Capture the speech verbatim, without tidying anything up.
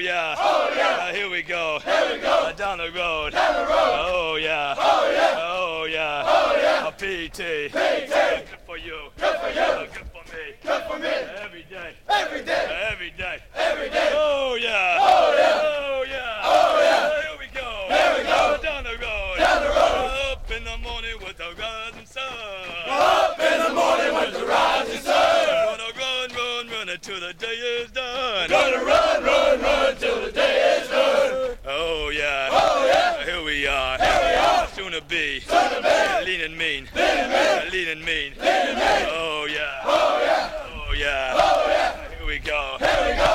yeah. Oh yeah. Uh, here we go. Here we go. Uh, down the road. Down the road. Oh yeah. Oh yeah. Oh yeah. Oh yeah. A P T. P T. Good for you. Good for you. Uh, good for me. Good for me. Every day. Every day. Uh, every day. Every day. Oh yeah. Oh yeah. Oh yeah. Oh yeah. Uh, here we go. Here we go. Uh, down the road. Down the road. Up in the morning with the rising sun. Up in the morning with the rising sun. Gonna run, run, run until the day is done. Gonna run, run, run till the day is done. Oh yeah. Oh yeah. Here we are. Here we are. Soon to be. Soon to be. Lean and mean. Lean and mean. Lean and mean. Lean and mean. Oh yeah. Oh yeah. Oh yeah. Oh yeah. Here we go. Here we go.